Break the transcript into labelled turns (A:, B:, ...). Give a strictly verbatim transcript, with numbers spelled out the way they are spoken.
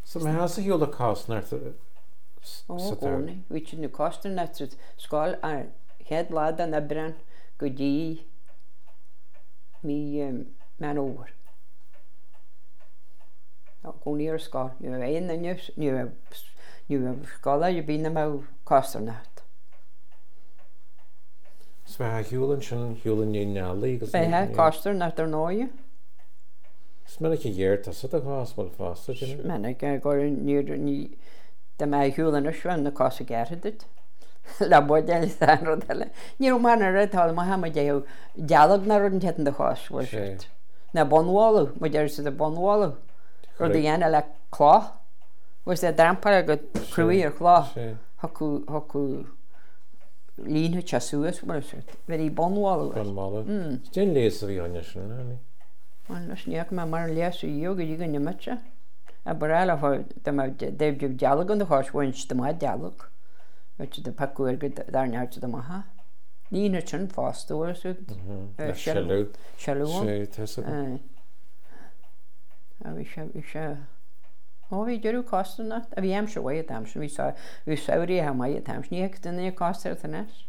A: So me has a hiúla cásnar
B: ó gcónaí, bhí sin na costar na scáil ar head láda na brenn go dtí mí mean óhar. Gcónaí ar scáil, ní bh éon naine ní bh scála i bhí na má costar nacht.
A: So me ha hiúlann sin hiúlann ní nealaí agus
B: Bheithe costar nacht ar náide.
A: Smenna a dhéirta sa a gás bhil fásta
B: Mena gur ní de me hiúlann ar sin na cosa geirtid. Le bud deile ní mar rétá má ha dé dealag na run tean de chás na bonháú mu deir sa a bonháú ru dhéana le chlá bhs é drampar go cruúí ar chlá hoú líne te suasúas mar bheit í bonháú
A: Dén léas a bhí aine sin
B: leis níag me mar leasú dhéoga dí go nimite a bar eile déh dealag an de cháishaint de má dealag Which de pacuir go darneart de maha. Lína sin fástúir sú
A: Seú
B: a bhí sé ó bhí dearú cástanna a bhí am se bhaid am sin bhí bhí saoirí ha mai tam níag duna cáir tanis.